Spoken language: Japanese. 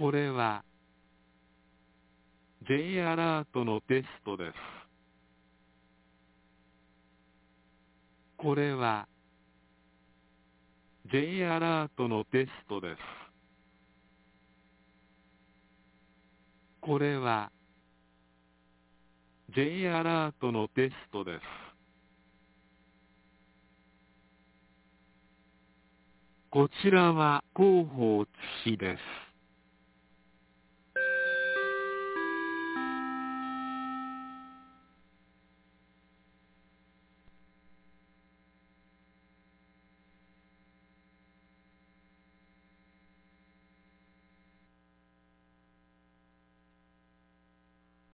これは J アラートのテストです。これは J アラートのテストです。これは J アラートのテストです。こちらは広報津市です。